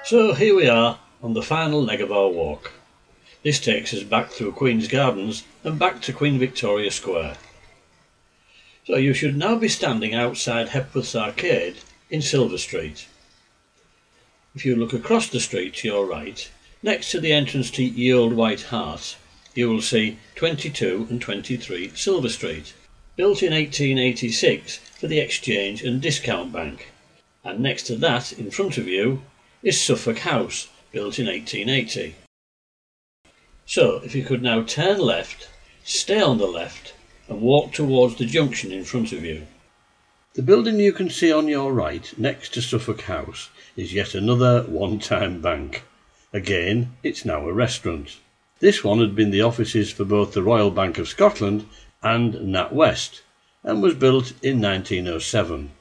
So here we are on the final leg of our walk. This takes us back through Queen's Gardens and back to Queen Victoria Square. So you should now be standing outside Hepworth's Arcade in Silver Street. If you look across the street to your right, next to the entrance to Ye Olde White Hart, you will see 22 and 23 Silver Street, built in 1886 for the Exchange and Discount Bank. And next to that, in front of you, is Suffolk House, built in 1880. So, if you could now turn left, stay on the left, and walk towards the junction in front of you. The building you can see on your right, next to Suffolk House, is yet another one-time bank. Again, it's now a restaurant. This one had been the offices for both the Royal Bank of Scotland and NatWest, and was built in 1907.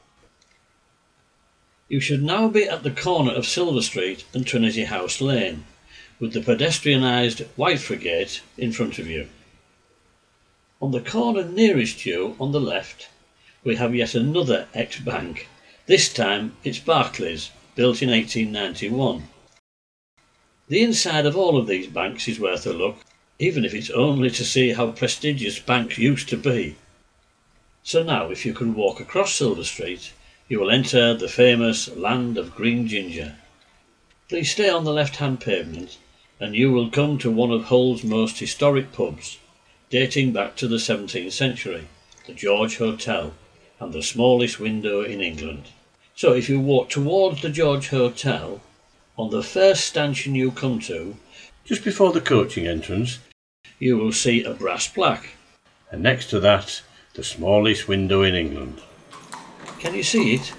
You should now be at the corner of Silver Street and Trinity House Lane, with the pedestrianised Whiteford in front of you. On the corner nearest you, on the left, we have yet another ex-bank. This time it's Barclays, built in 1891. The inside of all of these banks is worth a look, even if it's only to see how prestigious banks used to be. So now, if you can walk across Silver Street, you will enter the famous Land of Green Ginger. Please stay on the left-hand pavement and you will come to one of Hull's most historic pubs, dating back to the 17th century, the George Hotel, and the smallest window in England. So if you walk towards the George Hotel, on the first stanchion you come to, just before the coaching entrance, you will see a brass plaque, and next to that, the smallest window in England. Can you see it?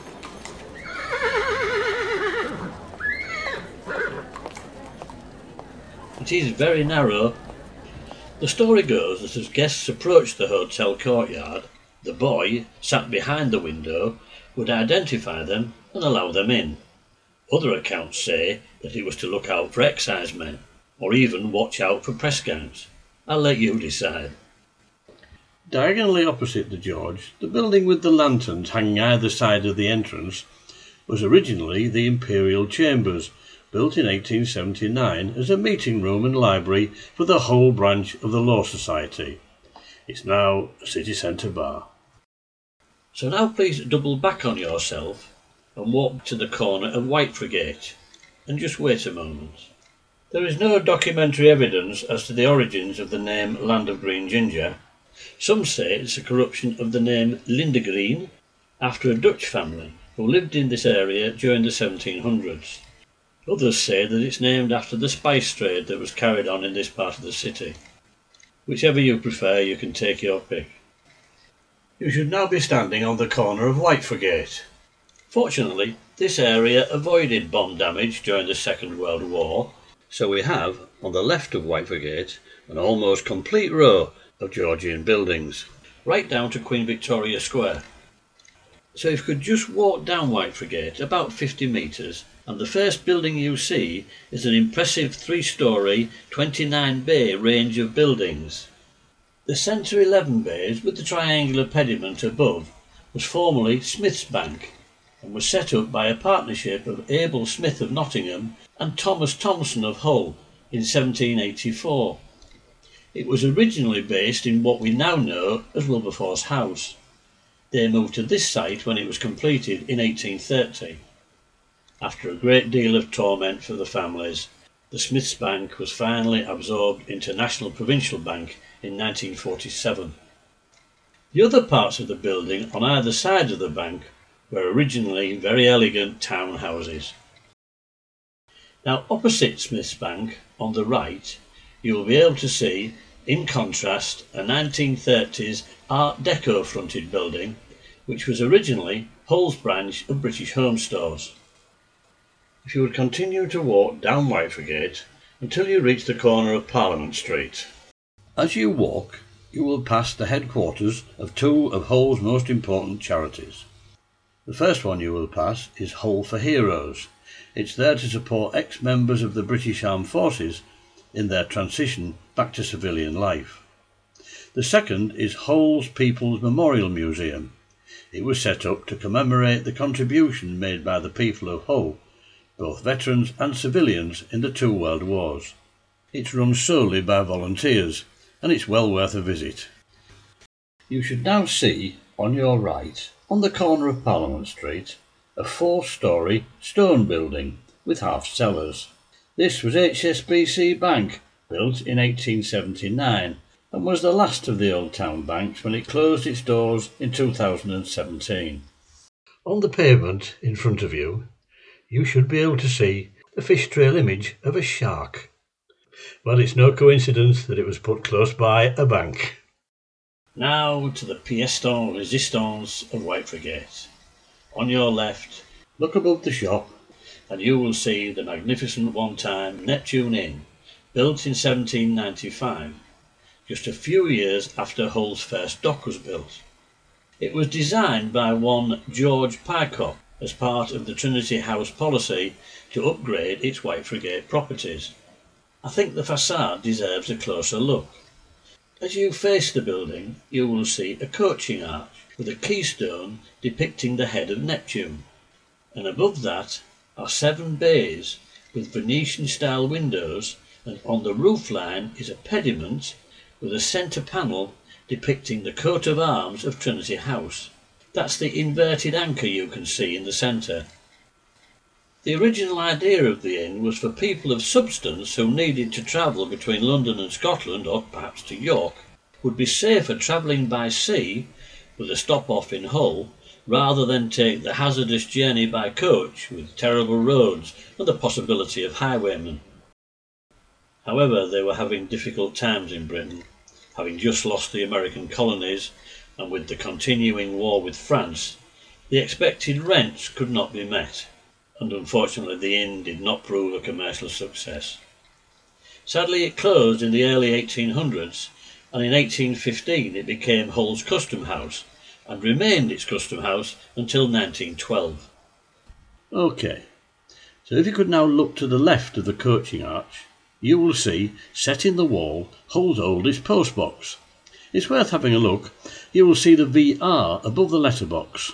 It is very narrow. The story goes that as guests approached the hotel courtyard, the boy, sat behind the window, would identify them and allow them in. Other accounts say that it was to look out for excisemen, or even watch out for press gangs. I'll let you decide. Diagonally opposite the George, the building with the lanterns hanging either side of the entrance was originally the Imperial Chambers, built in 1879 as a meeting room and library for the whole branch of the Law Society. It's now a city centre bar. So now please double back on yourself and walk to the corner of Whiteford and just wait a moment. There is no documentary evidence as to the origins of the name Land of Green Ginger. Some say it's a corruption of the name Lindegreen, after a Dutch family who lived in this area during the 1700s. Others say that it's named after the spice trade that was carried on in this part of the city. Whichever you prefer, you can take your pick. You should now be standing on the corner of Whiteford. Fortunately, this area avoided bomb damage during the Second World War, so we have, on the left of Whiteford, an almost complete row of Georgian buildings, right down to Queen Victoria Square. So if you could just walk down Whiteford about 50 metres, and the first building you see is an impressive 3-storey, 29-bay range of buildings. The centre 11 bays with the triangular pediment above was formerly Smith's Bank, and was set up by a partnership of Abel Smith of Nottingham and Thomas Thompson of Hull in 1784. It was originally based in what we now know as Wilberforce House. They moved to this site when it was completed in 1830. After a great deal of torment for the families, the Smiths Bank was finally absorbed into National Provincial Bank in 1947. The other parts of the building on either side of the bank were originally very elegant townhouses. Now opposite Smiths Bank, on the right, you will be able to see, in contrast, a 1930s Art Deco fronted building, which was originally Hull's branch of British Home Stores. If you would continue to walk down Whiteford until you reach the corner of Parliament Street. As you walk, you will pass the headquarters of two of Hull's most important charities. The first one you will pass is Hull for Heroes. It's there to support ex-members of the British Armed Forces in their transition back to civilian life. The second is Hull's People's Memorial Museum. It was set up to commemorate the contribution made by the people of Hull both veterans and civilians in the two world wars. It's run solely by volunteers, and it's well worth a visit. You should now see, on your right, on the corner of Parliament Street, a 4-storey stone building with half cellars. This was HSBC Bank, built in 1879, and was the last of the old town banks when it closed its doors in 2017. On the pavement in front of you, you should be able to see a fish trail image of a shark. Well, it's no coincidence that it was put close by a bank. Now to the pièce de résistance of Whitefriars. On your left, look above the shop, and you will see the magnificent one-time Neptune Inn, built in 1795, just a few years after Hull's first dock was built. It was designed by one George Pycroft as part of the Trinity House policy to upgrade its Whitefriars properties. I think the facade deserves a closer look. As you face the building, you will see a coaching arch with a keystone depicting the head of Neptune, and above that are 7 bays with Venetian-style windows, and on the roofline is a pediment with a centre panel depicting the coat of arms of Trinity House. That's the inverted anchor you can see in the centre. The original idea of the inn was for people of substance who needed to travel between London and Scotland, or perhaps to York, would be safer travelling by sea with a stop-off in Hull rather than take the hazardous journey by coach with terrible roads and the possibility of highwaymen. However, they were having difficult times in Britain, having just lost the American colonies, and with the continuing war with France, the expected rents could not be met, and unfortunately the inn did not prove a commercial success. Sadly, it closed in the early 1800s, and in 1815 it became Hull's Custom House, and remained its Custom House until 1912. OK, so if you could now look to the left of the coaching arch, you will see, set in the wall, Hull's oldest postbox. It's worth having a look. You will see the VR above the letterbox.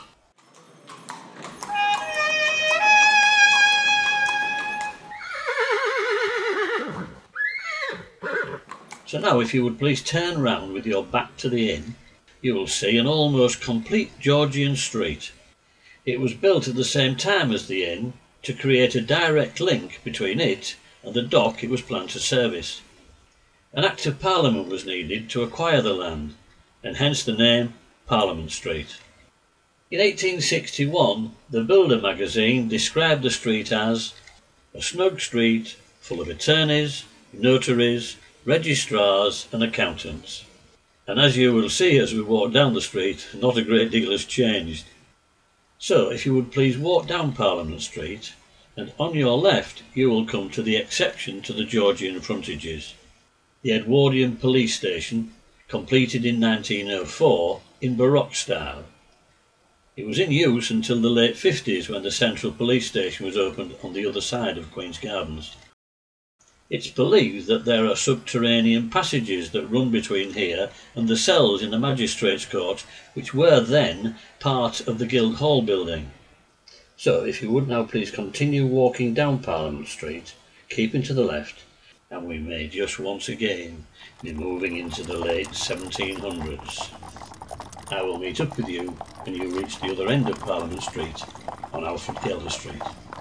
So now if you would please turn round with your back to the inn, you will see an almost complete Georgian street. It was built at the same time as the inn to create a direct link between it and the dock it was planned to service. An Act of Parliament was needed to acquire the land, and hence the name Parliament Street. In 1861, the Builder magazine described the street as a snug street full of attorneys, notaries, registrars and accountants. And as you will see as we walk down the street, not a great deal has changed. So if you would please walk down Parliament Street, and on your left you will come to the exception to the Georgian frontages, the Edwardian Police Station, completed in 1904 in Baroque style. It was in use until the late 50s when the Central Police Station was opened on the other side of Queen's Gardens. It's believed that there are subterranean passages that run between here and the cells in the Magistrates' Court, which were then part of the Guildhall building. So if you would now please continue walking down Parliament Street, keeping to the left, and we may just once again be moving into the late 1700s. I will meet up with you when you reach the other end of Parliament Street on Alfred Gelder Street.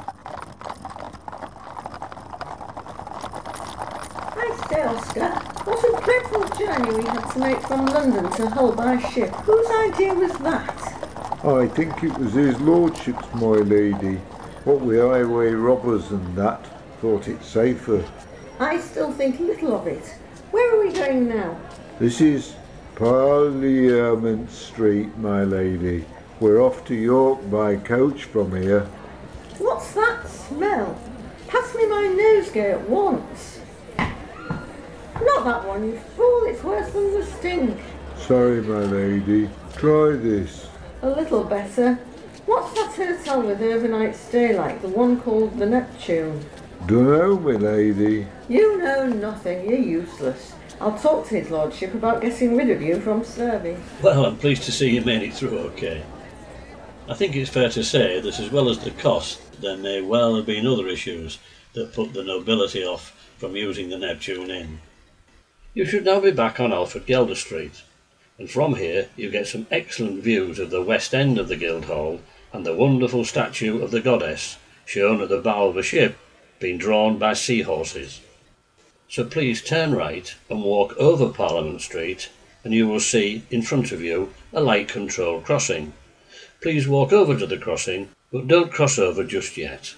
I say, Oscar, what a dreadful journey we had to make from London to Hull by ship. Whose idea was that? I think it was his lordship's, my lady. What with highway robbers and that, thought it safer. I still think little of it. Where are we going now? This is Parliament Street, my lady. We're off to York by coach from here. What's that smell? Pass me my nosegay at once. Not that one, you fool. It's worse than the stink. Sorry, my lady. Try this. A little better. What's that hotel with overnight stay like, the one called the Neptune? Dunno, my lady. You know nothing. You're useless. I'll talk to his lordship about getting rid of you from serving. Well, I'm pleased to see you made it through OK. I think it's fair to say that as well as the cost, there may well have been other issues that put the nobility off from using the Neptune Inn. You should now be back on Alfred Gelder Street, and from here you get some excellent views of the west end of the Guildhall and the wonderful statue of the goddess shown at the bow of a ship being drawn by seahorses. So please turn right and walk over Parliament Street and you will see in front of you a light control crossing. Please walk over to the crossing, but don't cross over just yet.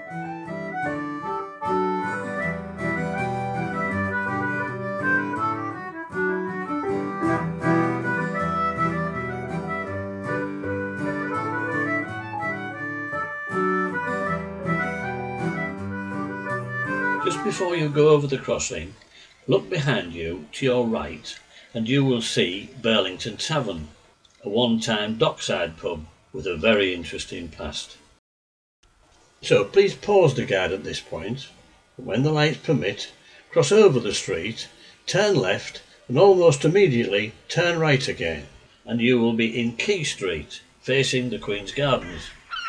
Just before you go over the crossing, look behind you to your right and you will see Burlington Tavern, a one-time dockside pub with a very interesting past. So please pause the guide at this point. When the lights permit, cross over the street, turn left and almost immediately turn right again and you will be in Quay Street facing the Queen's Gardens.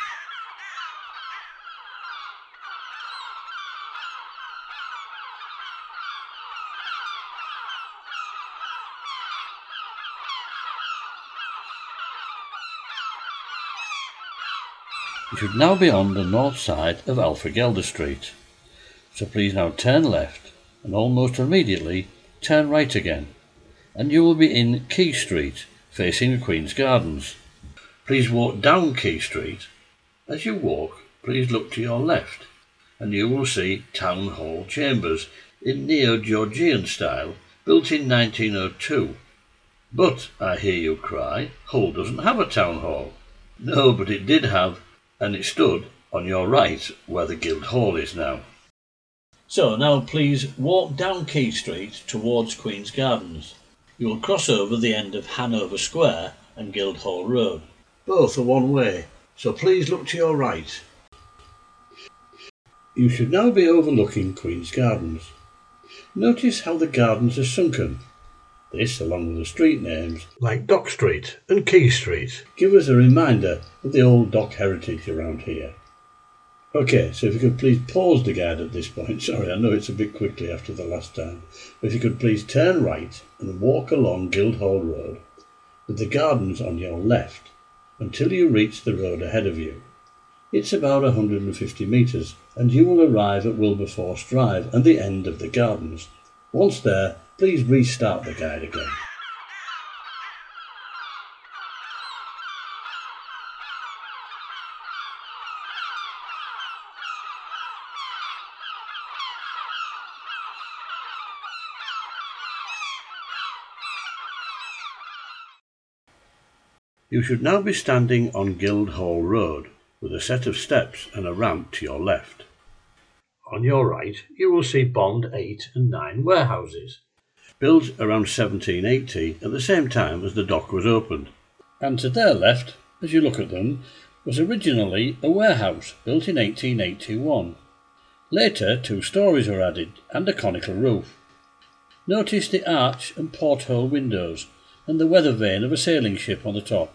You should now be on the north side of Alfred Gelder Street, so please now turn left and almost immediately turn right again and you will be in Quay Street facing the Queen's Gardens. Please walk down Quay Street. As you walk, please look to your left and you will see Town Hall Chambers in Neo-Georgian style, built in 1902. But, I hear you cry, Hull doesn't have a town hall. No, but it did have, and it stood on your right where the Guildhall is now. So now please walk down Quay Street towards Queen's Gardens. You will cross over the end of Hanover Square and Guildhall Road. Both are one way, so please look to your right. You should now be overlooking Queen's Gardens. Notice how the gardens are sunken. This, along with the street names like Dock Street and Quay Street, give us a reminder of the old dock heritage around here. OK, so if you could please pause the guide at this point. Sorry, I know it's a bit quickly after the last time. But if you could please turn right and walk along Guildhall Road with the gardens on your left until you reach the road ahead of you. It's about 150 metres and you will arrive at Wilberforce Drive and the end of the gardens. Once there, please restart the guide again. You should now be standing on Guildhall Road with a set of steps and a ramp to your left. On your right, you will see Bond 8 and 9 warehouses, built around 1780 at the same time as the dock was opened. And to their left, as you look at them, was originally a warehouse built in 1881. Later, 2 stories were added and a conical roof. Notice the arch and porthole windows and the weather vane of a sailing ship on the top.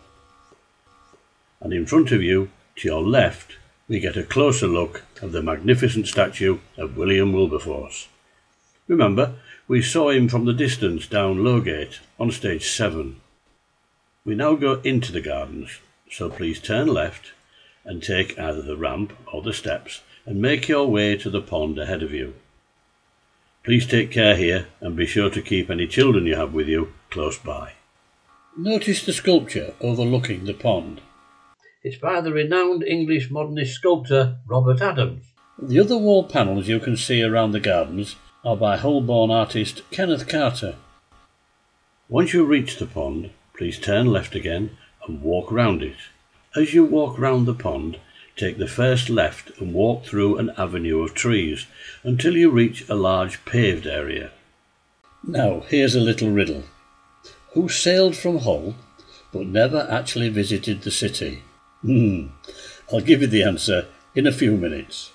And in front of you, to your left, we get a closer look of the magnificent statue of William Wilberforce. Remember, we saw him from the distance down Lowgate on stage 7. We now go into the gardens, so please turn left and take either the ramp or the steps and make your way to the pond ahead of you. Please take care here and be sure to keep any children you have with you close by. Notice the sculpture overlooking the pond. It's by the renowned English modernist sculptor Robert Adams. The other wall panels you can see around the gardens are by Hull-born artist Kenneth Carter. Once you reach the pond, please turn left again and walk round it. As you walk round the pond, take the first left and walk through an avenue of trees until you reach a large paved area. Now, here's a little riddle. Who sailed from Hull but never actually visited the city? I'll give you the answer in a few minutes.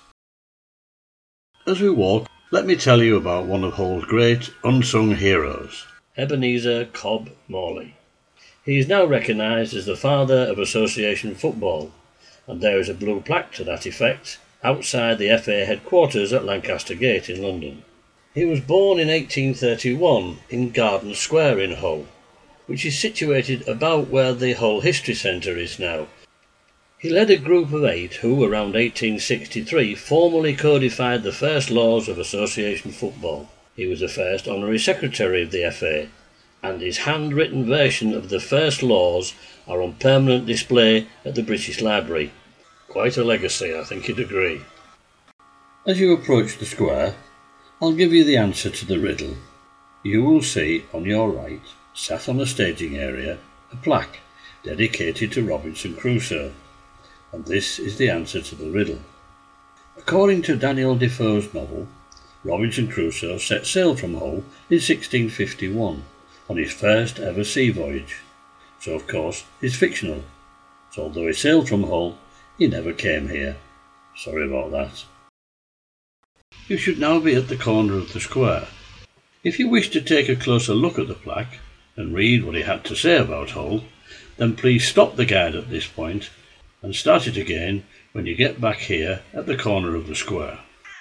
As we walk, let me tell you about one of Hull's great unsung heroes, Ebenezer Cobb Morley. He is now recognised as the father of association football, and there is a blue plaque to that effect outside the FA headquarters at Lancaster Gate in London. He was born in 1831 in Garden Square in Hull, which is situated about where the Hull History Centre is now. He led a group of 8 who, around 1863, formally codified the first laws of association football. He was the first honorary secretary of the FA, and his handwritten version of the first laws are on permanent display at the British Library. Quite a legacy, I think you'd agree. As you approach the square, I'll give you the answer to the riddle. You will see on your right, sat on a staging area, a plaque dedicated to Robinson Crusoe, and this is the answer to the riddle. According to Daniel Defoe's novel, Robinson Crusoe set sail from Hull in 1651 on his first ever sea voyage, so of course it's fictional. So although he sailed from Hull, he never came here. Sorry about that. You should now be at the corner of the square. If you wish to take a closer look at the plaque and read what he had to say about Hull, then please stop the guide at this point and start it again when you get back here at the corner of the square.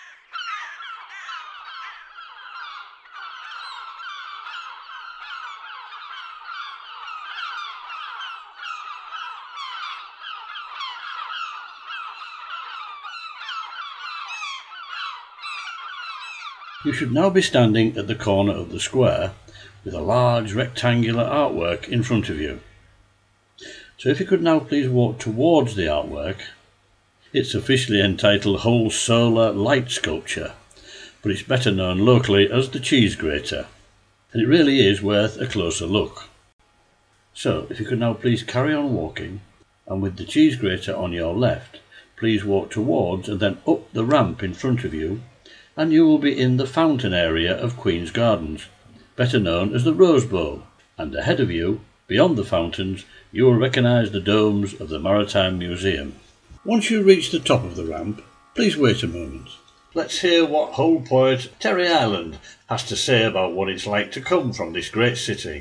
You should now be standing at the corner of the square with a large rectangular artwork in front of you. So if you could now please walk towards the artwork. It's officially entitled Hull Solar Light Sculpture, but it's better known locally as the Cheese Grater, and it really is worth a closer look. So if you could now please carry on walking, and with the Cheese Grater on your left, please walk towards and then up the ramp in front of you, and you will be in the fountain area of Queen's Gardens, better known as the Rose Bowl, and ahead of you, beyond the fountains, you will recognise the domes of the Maritime Museum. Once you reach the top of the ramp, please wait a moment. Let's hear what Hull poet Terry Ireland has to say about what it's like to come from this great city.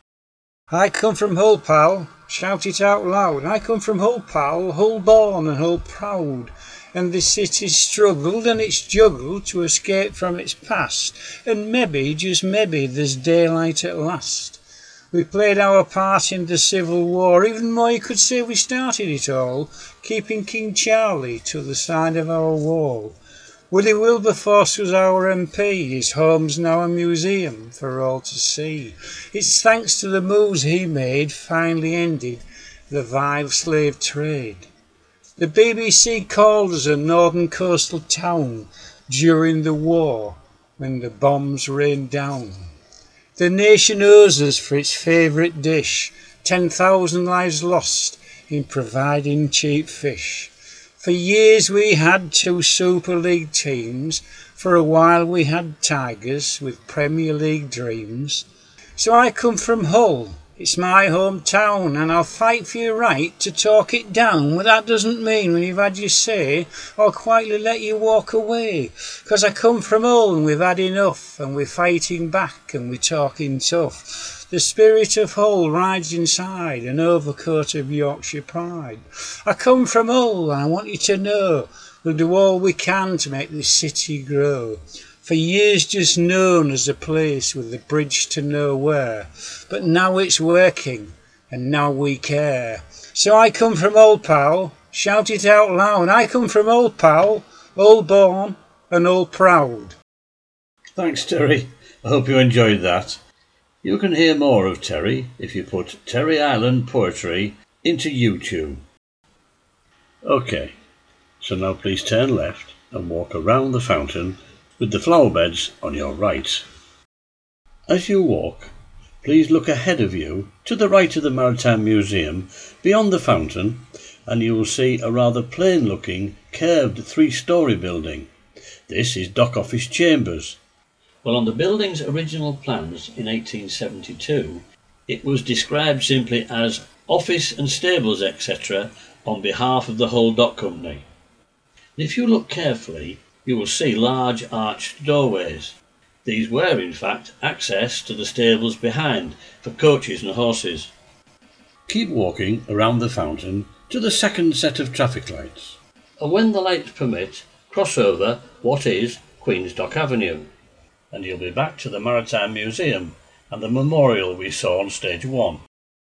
I come from Hull, pal, shout it out loud. I come from Hull, pal, Hull born and Hull proud. And this city's struggled and it's juggled to escape from its past. And maybe, just maybe, there's daylight at last. We played our part in the Civil War, even more you could say we started it all, keeping King Charlie to the side of our wall. Willie Wilberforce was our MP, his home's now a museum for all to see. It's thanks to the moves he made finally ended the vile slave trade. The BBC called us a northern coastal town during the war when the bombs rained down. The nation owes us for its favourite dish, 10,000 lives lost in providing cheap fish. For years we had 2 Super League teams, for a while we had Tigers with Premier League dreams. So I come from Hull, it's my hometown, and I'll fight for your right to talk it down, but that doesn't mean when you've had your say, I'll quietly let you walk away. 'Cause I come from Hull and we've had enough, and we're fighting back and we're talking tough. The spirit of Hull rides inside an overcoat of Yorkshire pride. I come from Hull and I want you to know we'll do all we can to make this city grow. For years just known as a place with a bridge to nowhere, but now it's working and now we care. So I come from Hull, pal, shout it out loud. I come from Hull, pal, Hull born and Hull proud. Thanks, Terry. I hope you enjoyed that. You can hear more of Terry if you put Terry Ireland Poetry into YouTube. OK, so now please turn left and walk around the fountain with the flower beds on your right. As you walk, please look ahead of you to the right of the Maritime Museum beyond the fountain, and you will see a rather plain looking curved 3-storey building. This is Dock Office Chambers. Well, on the building's original plans in 1872, it was described simply as office and stables etc. on behalf of the Hull Dock Company. And if you look carefully, you will see large arched doorways. These were in fact access to the stables behind for coaches and horses. keep walking around the fountain to the second set of traffic lights. And when the lights permit, cross over what is Queen's Dock Avenue, and you'll be back to the Maritime Museum and the memorial we saw on stage 1.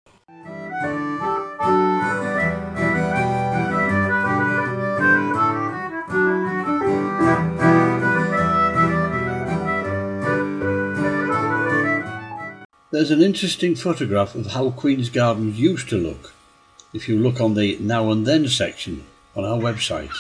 There's an interesting photograph of how Queen's Gardens used to look if you look on the Now and Then section on our website.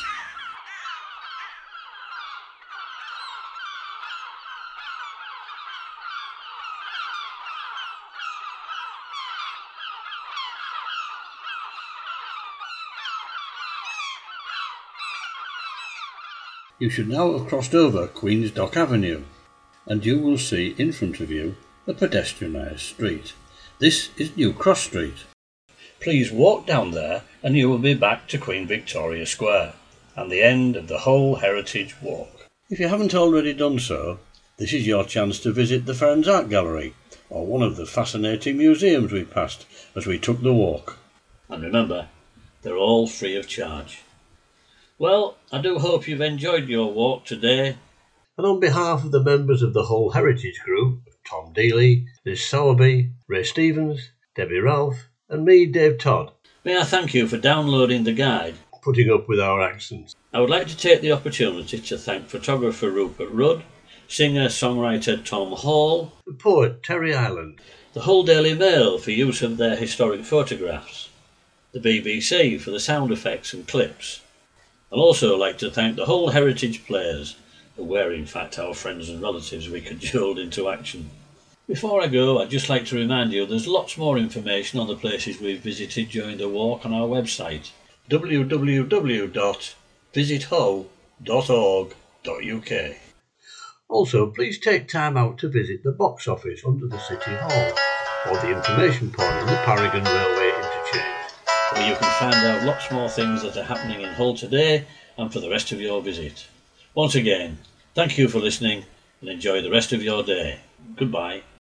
You should now have crossed over Queen's Dock Avenue, and you will see in front of you a pedestrianised street. This is New Cross Street. Please walk down there and you will be back to Queen Victoria Square and the end of the Hull Heritage Walk. If you haven't already done so, this is your chance to visit the Ferns Art Gallery or one of the fascinating museums we passed as we took the walk. And remember, they're all free of charge. Well, I do hope you've enjoyed your walk today. And on behalf of the members of the Hull Heritage Group, Tom Dealey, Liz Sowerby, Ray Stevens, Debbie Ralph and me, Dave Todd, may I thank you for downloading the guide, putting up with our accents. I would like to take the opportunity to thank photographer Rupert Rudd, singer-songwriter Tom Hall and poet Terry Ireland, the Hull Daily Mail for use of their historic photographs, the BBC for the sound effects and clips. I'd also like to thank the Hull Heritage Players, who were in fact our friends and relatives we cajoled into action. Before I go, I'd just like to remind you there's lots more information on the places we've visited during the walk on our website, www.visithull.org.uk. Also, please take time out to visit the box office under the City Hall, or the information point on the Paragon Railway interchange, where you can find out lots more things that are happening in Hull today and for the rest of your visit. Once again, thank you for listening and enjoy the rest of your day. Goodbye.